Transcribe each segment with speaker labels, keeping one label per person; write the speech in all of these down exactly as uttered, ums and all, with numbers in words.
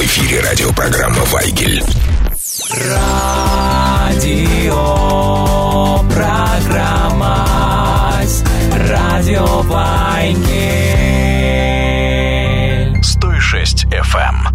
Speaker 1: В эфире радиопрограмма «Вайгель».
Speaker 2: Радио, программа Радио Вайгель.
Speaker 1: сто шесть эф эм.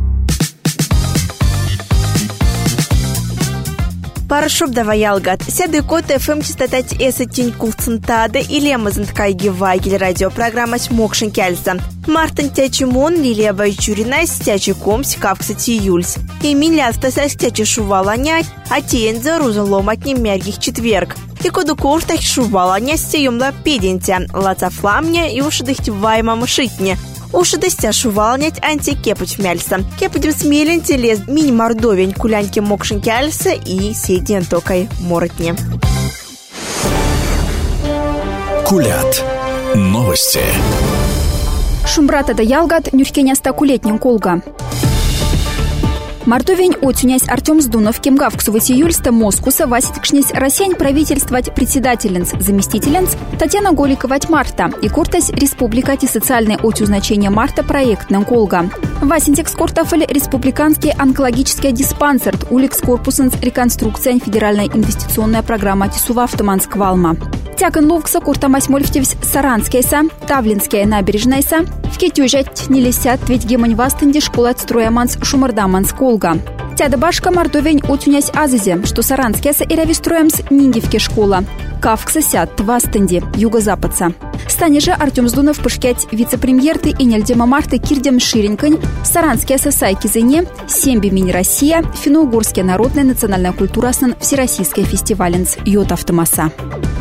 Speaker 3: Парашуб давай алгат. Сяды кот эф эм частотать эса тень кулцентада или амазанткайги Вайгель радиопрограмма смокшин кяльса. Мартин тячимон Лилия Байчурина стячи комс кавкса тиюльс. Эмилия автосась стячи шуваланять, а тенза рузалом от немергих четверг. И коду куртах шуваланя стеюмла педентя, лаца фламня и ушидых вайма шитня. Уши достя шувалнять антикепуть мяльса. Кепудем смелен телез мини-мордовень куляньки мокшин кяльса и сейден токай моротне.
Speaker 1: Кулят. Новости.
Speaker 4: Шумбрата да ялгат нюркеня стакулетним колга. Мартовень отюнясь Артем Сдунов кемгавксувать июльста Москуса васиткшнесь Россень правительствовать председателенц, заместителенц Татьяна Голиковать Марта и куртась республикати социальной отю значения Марта проектным колга. Васинтекс куртафель республиканский онкологический диспансер уликс корпусенс реконструкция федеральная инвестиционная программа Тисува автомансквалма. Тякан ловкса куртамась мольфтевс Саранскейса, Тавлинская набережнайса, в кетюжать не лисят ведь гемань вастенди школа отстрояманс Шумардаманс колга. Тяда башка мордовень отюнясь азызе, что Саранскейса и равистроямс Нингевке школа. Кавкса сят вастенди, юго-западца. Стане же Артем Сдунов пышкять вице-премьерты и нельдема Марта Кирдем Ширенькань, Саранскейса сайки зене, Семби мини Россия, Финно-Угорская народная национальная культура сан Всероссийская фестиваленс Йот Автомаса.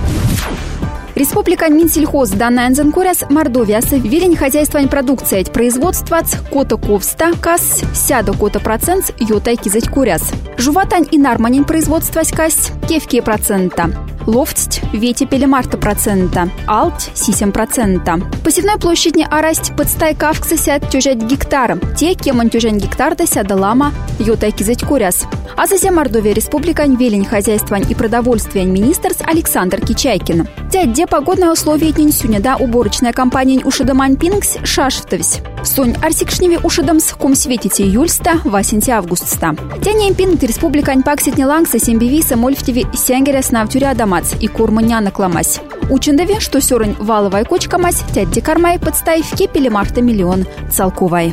Speaker 4: Республика Минсельхоз данная Анзенкуряс Мордовиаса велень хозяйствовань продукции производства кота ковста кас сяда кота процент йотай кизать куряс. Жуватань и нарманин производства кас кевки процента. Лофтсть вети пелемарта процента. Алт сисем процента. Посевной площади арасть подстай кавкса сяд тюжать гектара. Те, кеман тюжань гектар да сяда лама йотай кизать куряс. А затем Мордовия Республика велень хозяйствовань и продовольствия министр Александр Кичайкин. Тядь погодные условия днень сюня да уборочная компания ушидамань пингс шашфтовсь. Сонь арсикшневе ушидамс ком светите июльста васенти августста. Тянем пинг республикань пакситни лангса сембивиса мольфтеви сянгеря снавтюря дамац и курманяна кламась. Учендове, что сёрань валовая кочка мась, тядь декармай подставь в кепеле марта миллион целковай.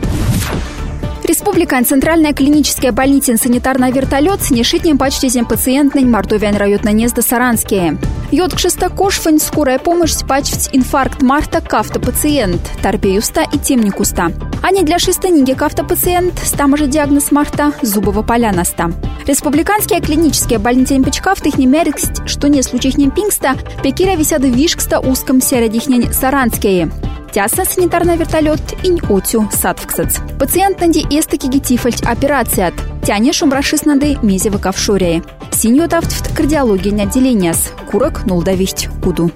Speaker 4: Республика Центральная клиническая больница санитарный вертолет с нешитним почтезем пациентный Мордовиан районна незда Саранские. Йод кшеста кошфань скорая помощь пачвать инфаркт марта кафта пациент, торпеюста и темникуста. А не для шестениги кафта пациент, стама же диагноз марта зубова полянаста. Республиканские клинические больницы печкафтых не мериксть, что не случаях не пингста, пекира висяды вишкста узком середихнень Саранские. Тяса санитарный вертолет инь отю садвксац. Пациент нади эстаки гетифальч операцият. Тяне шумрашис нады мезе выкавшорее. Синьотавт в кардиологии не отделениас. Курок нулдавищ куду.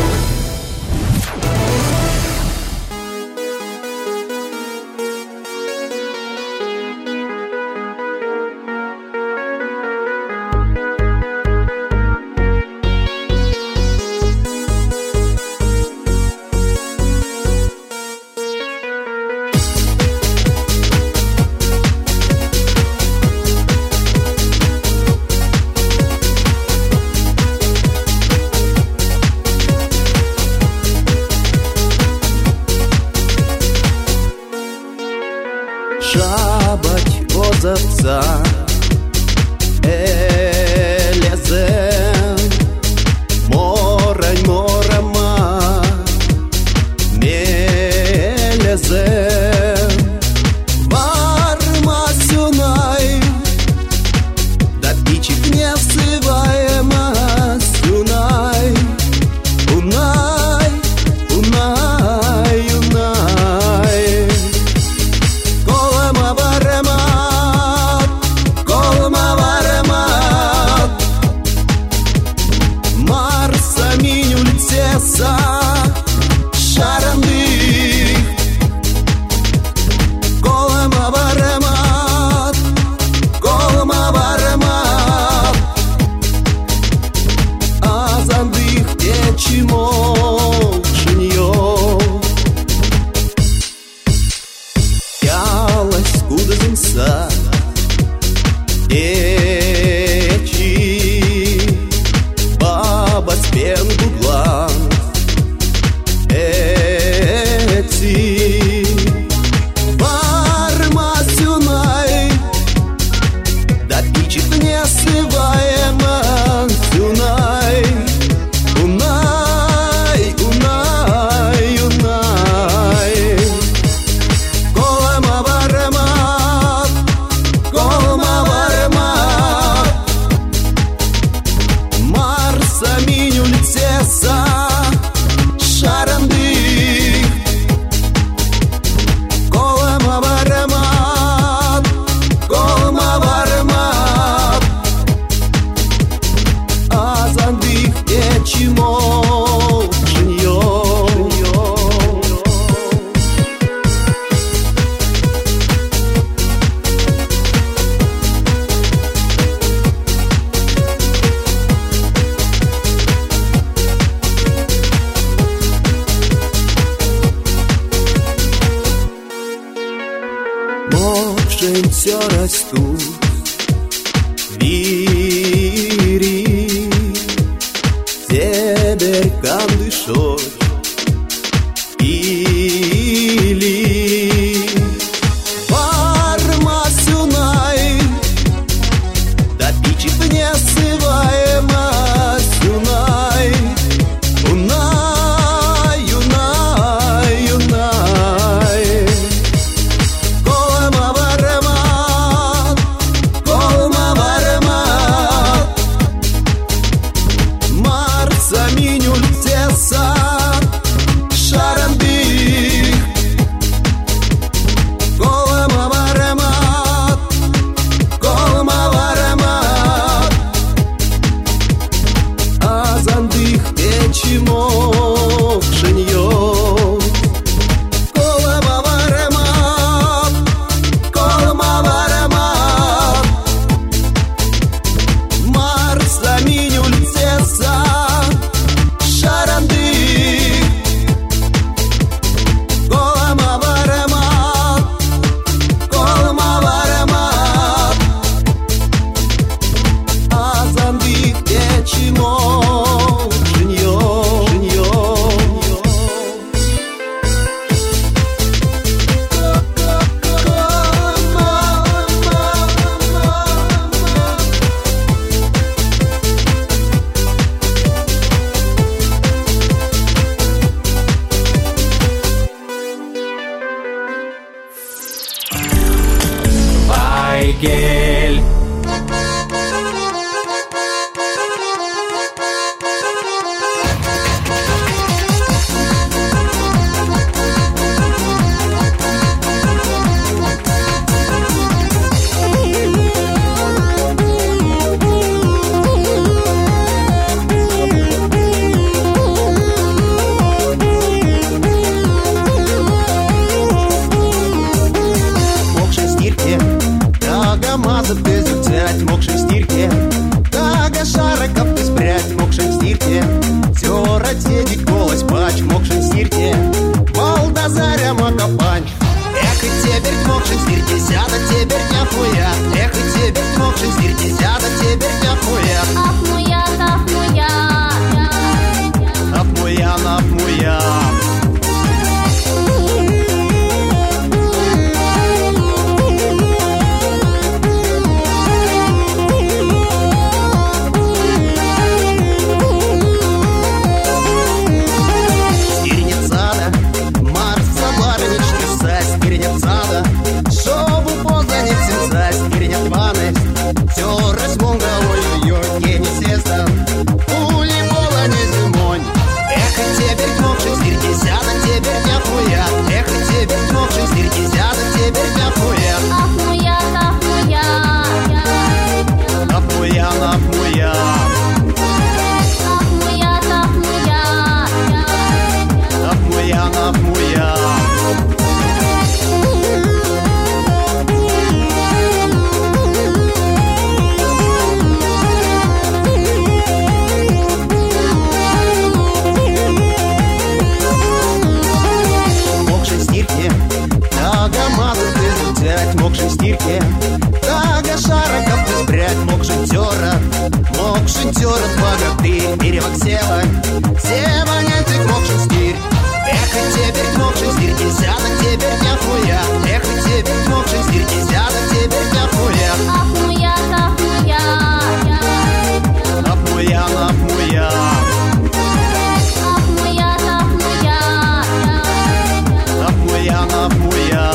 Speaker 5: Шабать озовца элезем морань морама мелезем варма сюнай да пичик не всываема сюнай унай унай унай Kolma varma, kolma varma солнца эти баба с пенгу глаз, эти бармасюнай, да пичит несываемо сюнай, унай, унай, унай. Колама варма, колама варма, Марса миню лицеса, шаранды. Колама варма, колама варма, азандых ечимо женьё. Мокшень все растут вири, север кандышой или бармасюнай, да пичит несываемо сюнай, унай, унай, унай. Колама варма, колама варма, Марса миню лицеса, шаранды. Колама варма, колама варма, азандых ечимо женьё. Колама варма, колама варма, Марса миню лицеса, шаранды. Колама варма, колама варма, азандых ечимо женьё, женьё.
Speaker 2: Вайгель.
Speaker 5: Мокшей стирке, тага маза без взять, мокшей стирке, тага шариков ты спрять, мокшей стирке, тёра тедик голос пач, мокшей стирке, Балдазаря макапанч. Эх, и теперь мокшей стирке, сяда теперь няхуя, эх, и теперь мокшей стирке, сяда теперь няхуя.
Speaker 6: Афмуян, афмуян,
Speaker 5: Афмуян, афмуян. Стирнецада, Марса барыничный сась, стирнецада, шоу поза не всем сась, стирнецада. мокшей стирке. Тага шариков ты спрять мокший терат, мокший терат богатырь перевоксела. Все монетик мокший стирь. Эх, и теперь мокший стирь, десяток теперь нахуя. Эх, и теперь мокший стирь, десяток теперь нахуя.
Speaker 6: Ахмуя, ахмуя,
Speaker 5: Ахмуя, ахмуя.
Speaker 6: ахмуя, ахмуя.
Speaker 5: Ахмуя, ахмуя.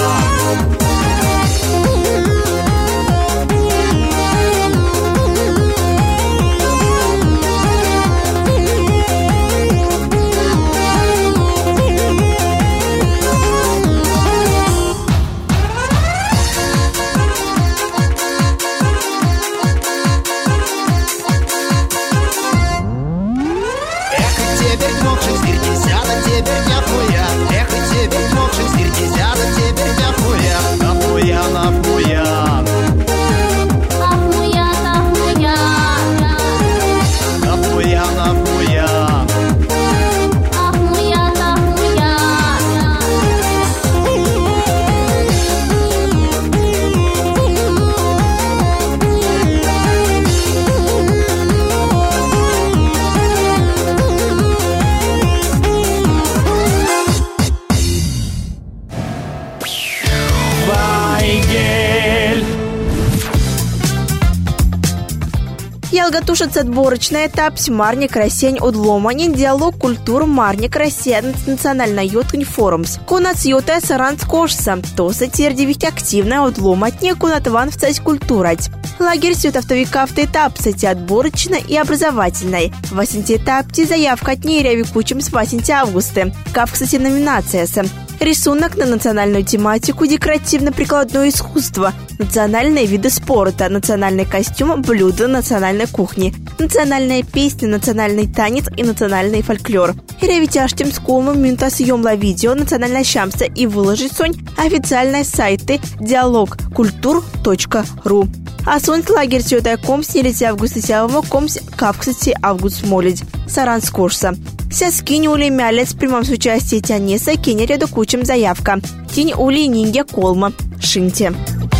Speaker 3: Ялгатушец отборочный этап Марник Рассень Удломанин диалог культур Марник Рассень национальный юткань форумс. Кунат юта саранц кошса. То сатирдивить активно удломатне кунат ван в цать культурать. Лагерь сют автовикавты этап сати отборочный и образовательный. Васенти этапти заявка от нейряви кучем с васенти августы. Кавксати номинация с. Рисунок на национальную тематику, декоративно-прикладное искусство, национальные виды спорта, национальный костюм, блюда национальной кухни, национальная песня, национальный танец и национальный фольклор. Ревитяштим сколму минута съемла видео национальная щамса и выложить сонь официальные сайты диалог культур точка ру. А сонь лагерь сюда комс нелети августа сявому комс кавксати август молить. Саранс курса. Ся скинь ули мялец прямом с участием тянеса кине ряду кучем заявка. Тинь ули нинья колма. Шинте.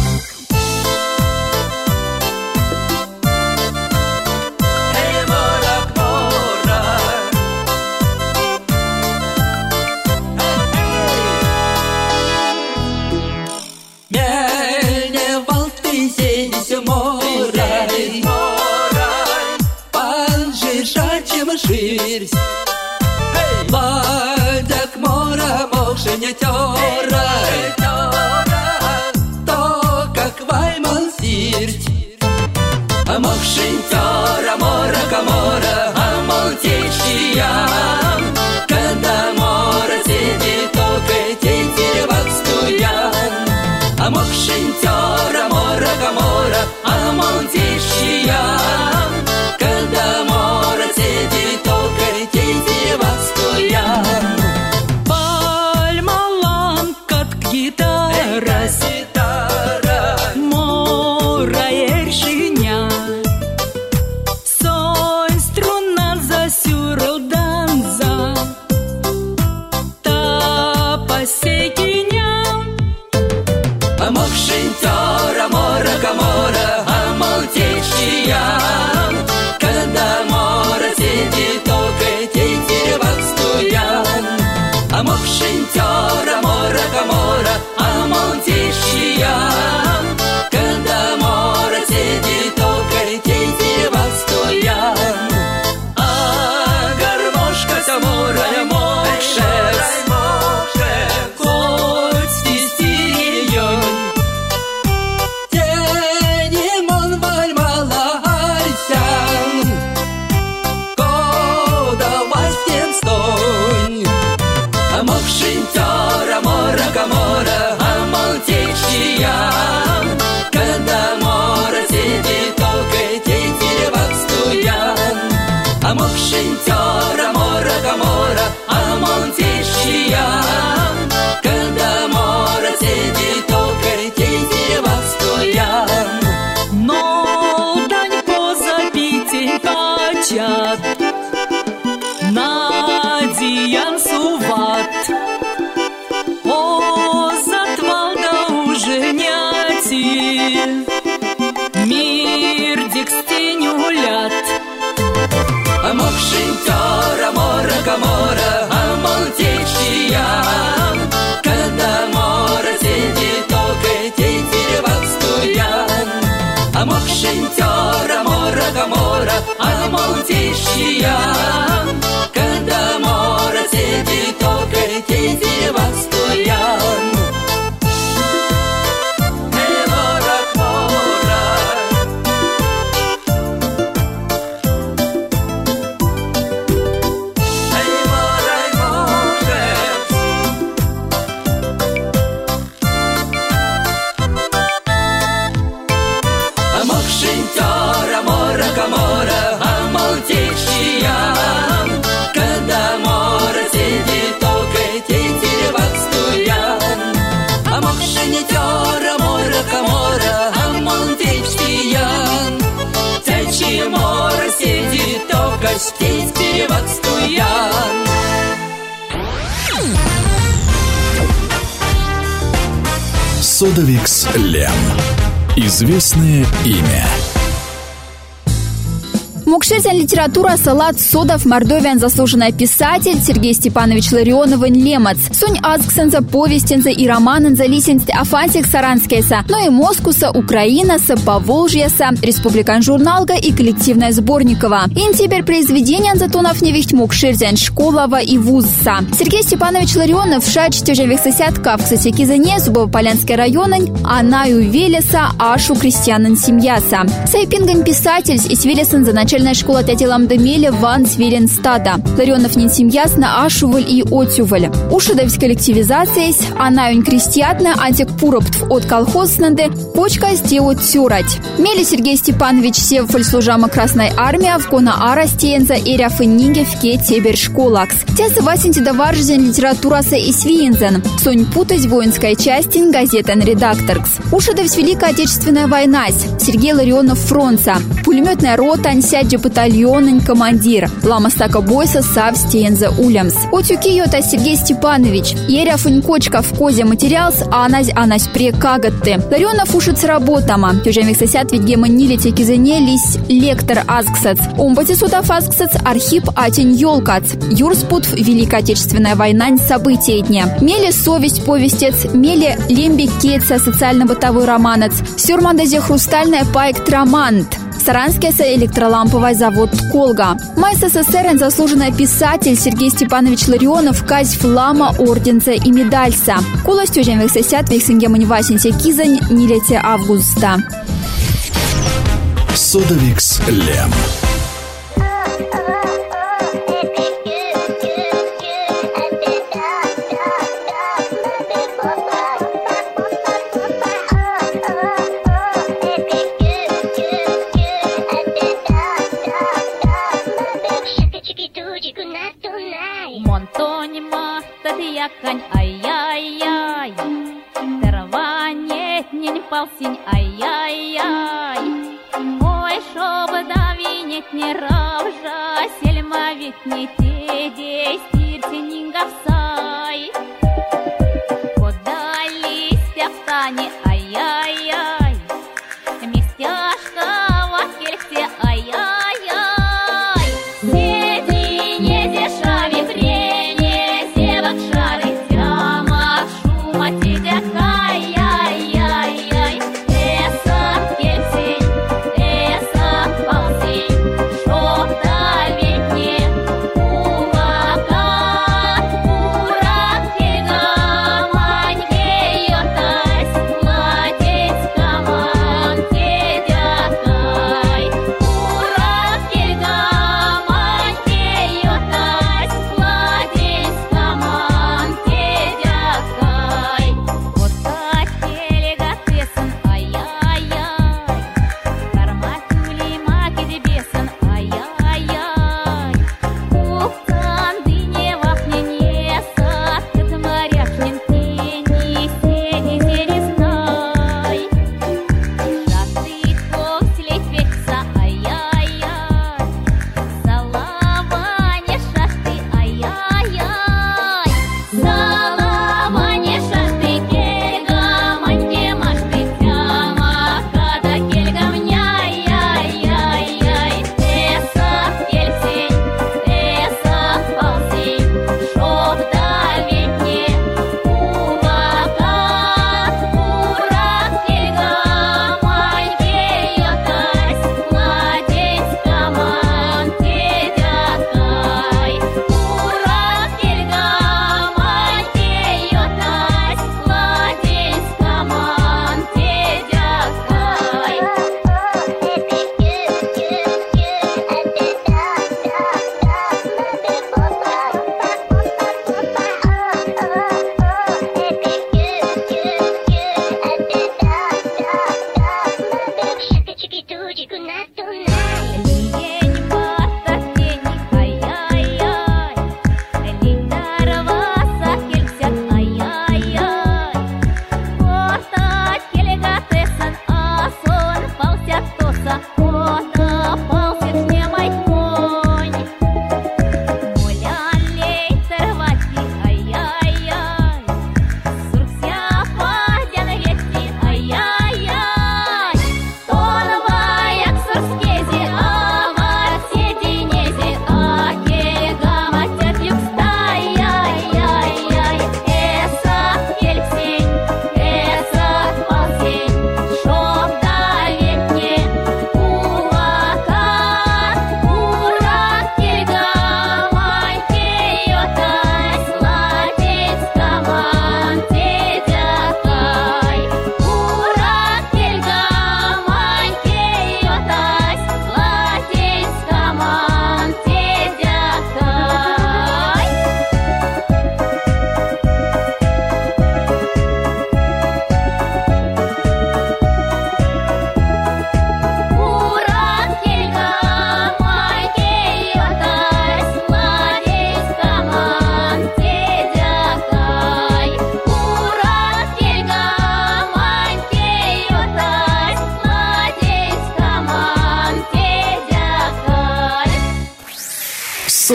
Speaker 7: Ширсь, ладак мора мокшеня тёра, то как вайман сирть. А мокшень тёра мора камора, а молтечья, когда мора сидит, только тетеревак стуян. А мокшень тёра мора камора, а молтечья, когда мора сидит, только тетеревак стуян.
Speaker 8: Пальмалан, кат гитара, мора ершиня, сонь струна засюрал данза, та посекиня.
Speaker 7: А мокшень тёра мора камора, а молтечья, когда мора сидит, только тетеревак стуян. А мокшень тёра мора камора, а молтечья, когда мора сидит, только тетеревак стуян. А гармошка самора мокшес, хоть стисти её, тенемон вальмала альсян, кода вастен стонь. А мокшень тёра мора камора, а молтечья, когда мора сидит, только тетеревак стуян. А мокшень тёра мора камора, а молтечья, когда мора сидит, только тетеревак стуян.
Speaker 8: Но дань позапитень качат, надиян суват, о затвал да уженя. мир дикстень гулят.
Speaker 7: Мокшинтера, мора, камора, а молтечия. Когда мора сидит, только тетерь вакстуян. А мокшинтера, мора, камора, а молтечия. Когда мора сидит, только тетерь вакстуян. Здесь перевод стуян.
Speaker 1: Содовикс Лем. Известное имя.
Speaker 4: Мукшерзян литература Салат Содов Мордовиан заслуженный писатель Сергей Степанович Ларионовын Лемац. Сунь азгсенза, повестенза и романенза лисенза Афантик Саранскеса, но и Москуса, Украинаса, Поволжьеса, Республикан журналга и коллективная Сборникова. Интибер произведения Антонов невихть Мукшерзян Школова и Вузса. Сергей Степанович Ларионов шач тяжевых сосядка в Ксатикизане, Зубово-Полянский район, Анаю Велеса, Ашу крестьянин семьяса. Сайпинган писатель из Велесен за начальная школа тятелам Демеля Ван Сверенстада. Ларионов нин семьяс на Ашуваль и Отюваль. Ушадовсь коллективизация, Анаюнь крестьятна, антик пуроптв от колхознанды, почка стеот тюрать. Мели Сергей Степанович севфаль служама Красной армии, в кона ара стеенза эря фенниге в ке тебер школакс. Тясы васенти даваржен литератураса и свиензен. Сонь путать воинская частин, газетен редакторкс. Ушадовсь Великая Отечественная война. Сергей Ларионов фронта. Пулеметная рота, ансядь батальонен командир. Ламастака бойса сав стеенза улямс. Отюки йота Сергей Степанович. Еря фунькочка в козе материалс, а анась анась прекагатты. Ларионов ушится работама. Тюжемик сосят ведь гема нилите кизенелись лектор азгсац. Омбати судав азгсац Архип Атень Ёлкац. Юрспут Великая Отечественная война события дня. Мели совесть повестец, мели лембик кетса социально-бытовой романец. Сюрмандазе хрустальная пайк трамант. Саранский электроламповый завод «Колга». Май СССР заслуженный писатель Сергей Степанович Ларионов казь флама орденца и медальса. Кулостью жемвых сосят вексингемани васенте кизань нилете августа.
Speaker 1: Содовикс Лем.
Speaker 6: Якань, ай-яй-яй, терванет, не полсень, ай-яй-яй. Ой, шоба давинет не равжа, сельма ведь не те, действирте нингавсай. Подали стяфтане, ай-яй-яй, местяшка в акельте, ай-яй-яй. Седи не дешави время, шары тяма, шума тедя, ай-яй-яй-яй. Эса кельсень, эса полсень, шоп давитне, увага, урак, фига, маньке йотась, младе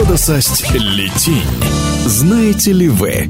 Speaker 1: да састь летень. Знаете ли вы?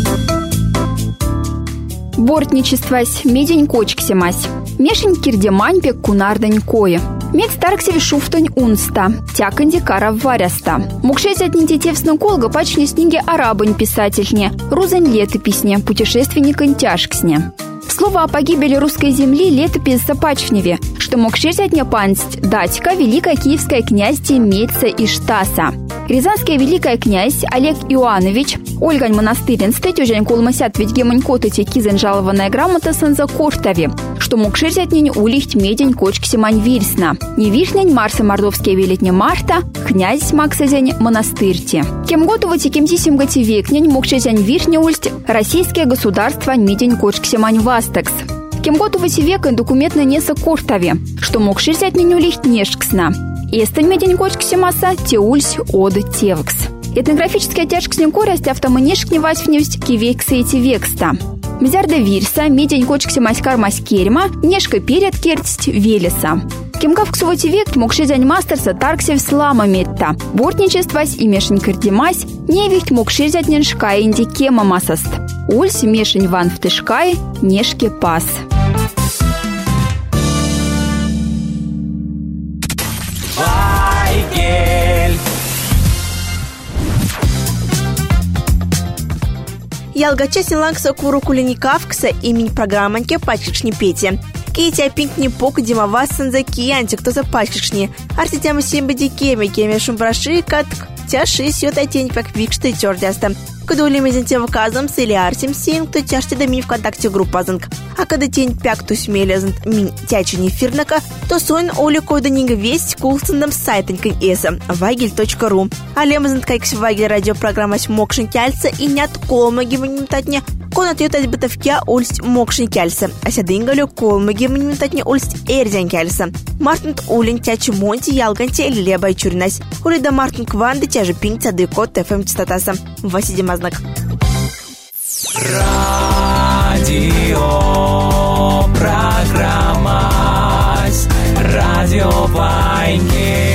Speaker 4: Бортничествась, медень кочксемась. Мешень кирдемань пек кунардань кое. Мед старксеви шуфтань унста, тяканди кара варяста. Мукшесть от нитетевсна колга пачни снеги арабань писательне, рузань летописне, путешественникань тяжксне. Слово о погибели русской земли летопись запачневе, что мог шесть от пансть датька великая киевская князья Меца и Штаса. Рязанская великая князь Олег Иоанович, Ольгань монастырин стетюжень колмасят ведь гемонькотати кизен жалованная грамота санза коштави, что мог шесть от нень улихть медень кочксимань вирсна. Не вишнень Марса мордовские велетня Марта, князь Максазень монастырти. Кем готовати кем зисим готи векнень мог шесть вишня ульсть российское государство медень кочксимань вастекс. Кем готовати векон документно неса коштави, что мог шесть от нень улихть нешксна. Эстань медень кочксимаса теульсь од тевкс. Этнографическая тяжка с ним корость автоманешк не вась в невсть кивекса эти векста. Мзярда вирса, медень кочкси маськар маськерма, нешка перед кертсть велеса. Кемгав ксувоти век мог шизянь мастерса тарксев слама метта. Бортничествась и мешень кардимась, невихть мог шизять неншка инди кема масаст. Ульс мешень ван в тышкай, нешке пас.
Speaker 3: Ялгача синлангса куру кулиникавкса имень программанке пачкшни пете. Кейти опинкни пок димава санза киянти, кто за пачкшни. Артитяма симбади кеми, кеми шумбраши катк. Тяши сьет отень пак викшты тёрдяста. Когда улимезен тем указом с или артем син, кто тяжти да ми ВКонтакте группа занг. А когда тень пяк ту смелезен мин тячени фирнака, то сон оли кода нинга весть кулсандам сайтенькой эса вагель точка ру. А лемезен кайкс вагель радиопрограмма мокшин кяльца и нет колмаги мнемтатня. Конат ютать бытовкя ульсть мокшин кяльца. А сядынгалю колмаги мнемтатня ульсть эрзян кяльца. Мартинт улин тячи монти ялганти или лебай чурнась. Улида Мартин кванды тяжи пинг цадыко тэфэм частотаса. Васиди мазнак.
Speaker 2: Радио программа Радио Вайне.